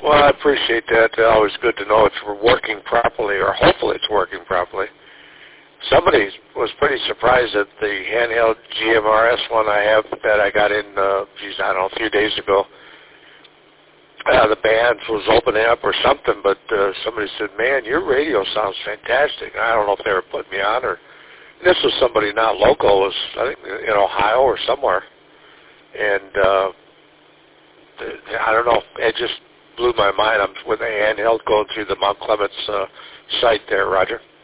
Well, I appreciate that. Always good to know it's working properly, or hopefully it's working properly. Somebody was pretty surprised at the handheld GMRS one I have that I got in, I don't know, a few days ago. The band was opening up or something, but somebody said, man, your radio sounds fantastic. I don't know if they were putting me on, or this was somebody not local. It was, I think, in Ohio or somewhere. And I don't know, it just blew my mind. I'm with a handheld going through the Mount Clements site there, Roger.